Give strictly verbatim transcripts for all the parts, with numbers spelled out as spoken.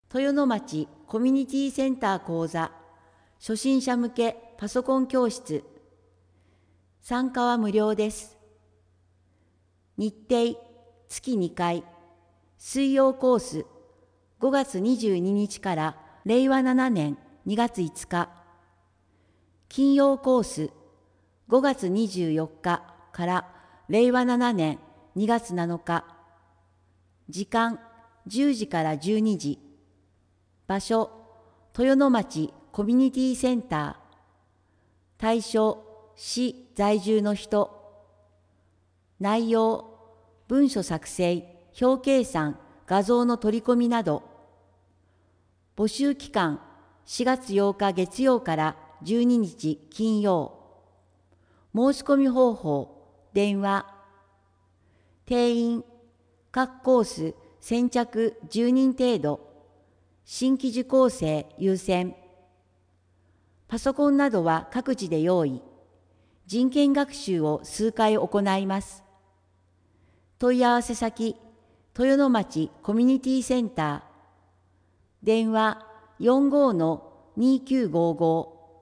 豊野町コミュニティセンター講座、初心者向けパソコン教室。参加は無料です。日程、月にかい。水曜コース、ごがつにじゅうににちかられいわななねんにがついつか。金曜コース、ごがつにじゅうよっかかられいわななねんにがつなのか。時間、じゅうじからじゅうにじ。場所、豊野町コミュニティセンター。対象、市在住の人。内容、文書作成、表計算、画像の取り込みなど。募集期間、しがつようか月曜からじゅうににち金曜。申し込み方法、電話。定員、各コース先着じゅうにん程度。新規受講生優先。パソコンなどは各自で用意。人権学習を数回行います。問い合わせ先、豊野町コミュニティセンター。電話 よんごーのにきゅうごーご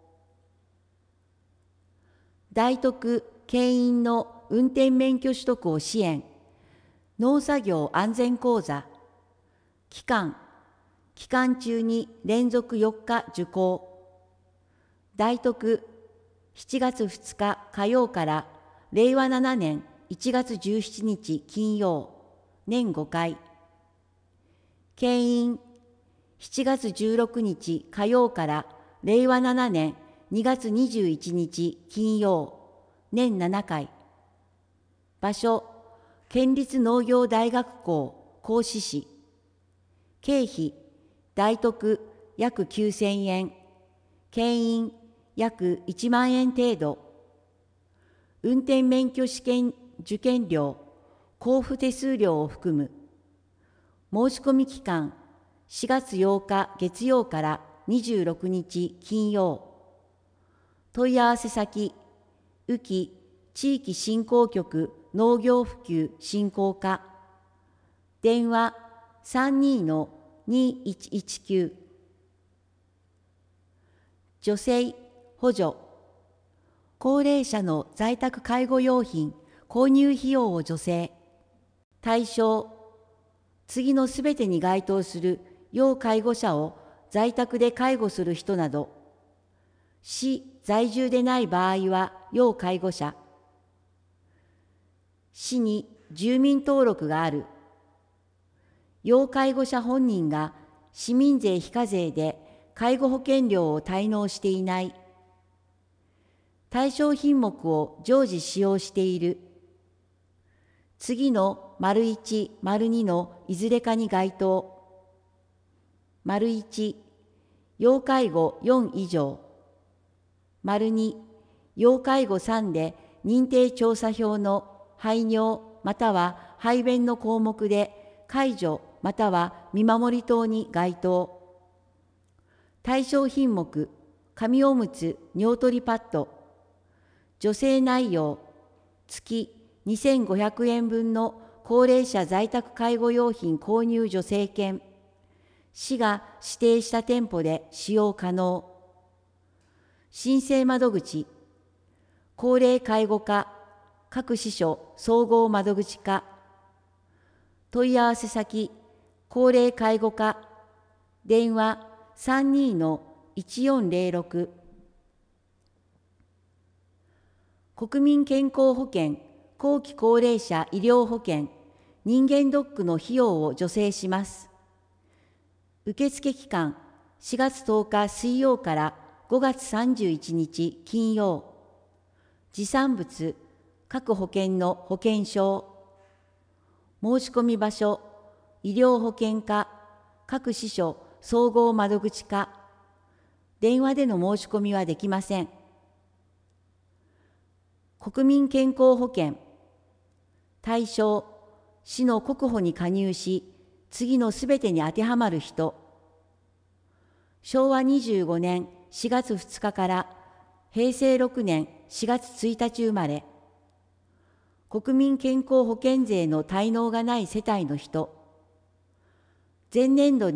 ー。大徳牽引の運転免許取得を支援。農作業安全講座。期間、期間中に連続よっか受講。大徳しちがつふつか火曜かられいわななねんいちがつじゅうしちにち金曜、年ごかい。牽引しちがつじゅうろくにち火曜かられいわななねんにがつにじゅういちにち金曜、年ななかい。場所、県立農業大学校合志市。経費、大徳約きゅうせんえん。牽引約いちまんえん程度。運転免許試験受験料、交付手数料を含む。申し込み期間、しがつようか月曜からにじゅうろくにち金曜。問い合わせ先、宇城地域振興局農業普及振興課。電話 さんにーのにいちいちきゅう。助成、補助。高齢者の在宅介護用品購入費用を助成。対象、次のすべてに該当する要介護者を在宅で介護する人など。市在住でない場合は要介護者。市に住民登録がある。要介護者本人が市民税非課税で介護保険料を滞納していない。対象品目を常時使用している。次の丸いち、丸にのいずれかに該当。丸いち、要介護よん以上。丸に、要介護さんで認定調査票の排尿または排便の項目で介助または見守り等に該当。対象品目、紙おむつ、尿取りパッド。助成内容、月にせんごひゃくえんぶんの高齢者在宅介護用品購入助成券。市が指定した店舗で使用可能。申請窓口、高齢介護課、各支所総合窓口課。問い合わせ先、高齢介護課。電話 さんにーのいちよんぜろろく。国民健康保険、後期高齢者医療保険、人間ドックの費用を助成します。受付期間、しがつとおか水曜からごがつさんじゅういちにち金曜。持参物、各保険の保険証。申し込み場所、医療保険課、各支所総合窓口課。電話での申し込みはできません。国民健康保険。対象、市の国保に加入し、次のすべてに当てはまる人。しょうわにじゅうごねんしがつふつかからへいせいろくねんしがつついたち生まれ。国民健康保険税の滞納がない世帯の人。前年度に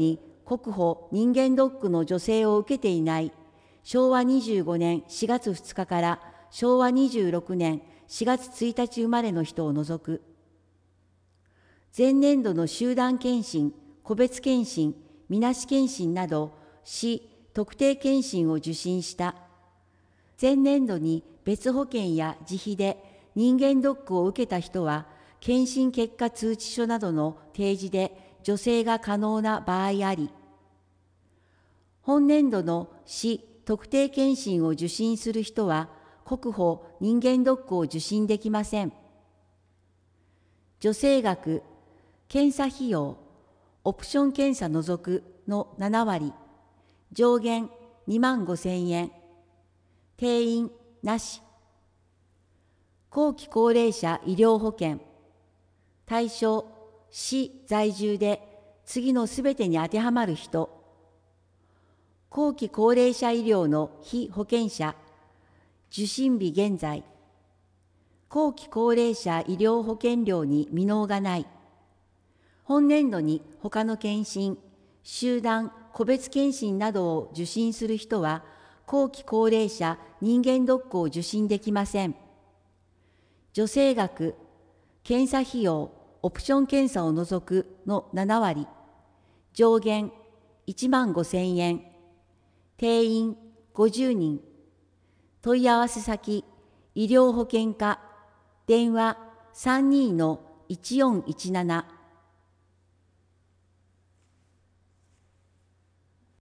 国保人間ドックの助成を受けていないしょうわにじゅうごねんしがつふつかからしょうわにじゅうろくねんしがつついたち生まれの人を除く。前年度の集団検診、個別検診、みなし検診など市特定検診を受診した。前年度に別保険や自費で人間ドックを受けた人は、検診結果通知書などの提示で助成が可能な場合あり、本年度の市特定検診を受診する人は、国保人間ドックを受診できません。助成額、検査費用、オプション検査除くのななわり、上限にまんごせんえん、定員なし。後期高齢者医療保険、対象、市在住で次のすべてに当てはまる人、後期高齢者医療の被保険者、受診日現在、後期高齢者医療保険料に未納がない、本年度に他の検診、集団、個別検診などを受診する人は、後期高齢者人間ドックを受診できません。助成額、検査費用、オプション検査を除くのななわり、上限いちまんごせんえん、定員ごじゅうにん、問い合わせ先、医療保険課、電話 さんにーのいちよんいちなな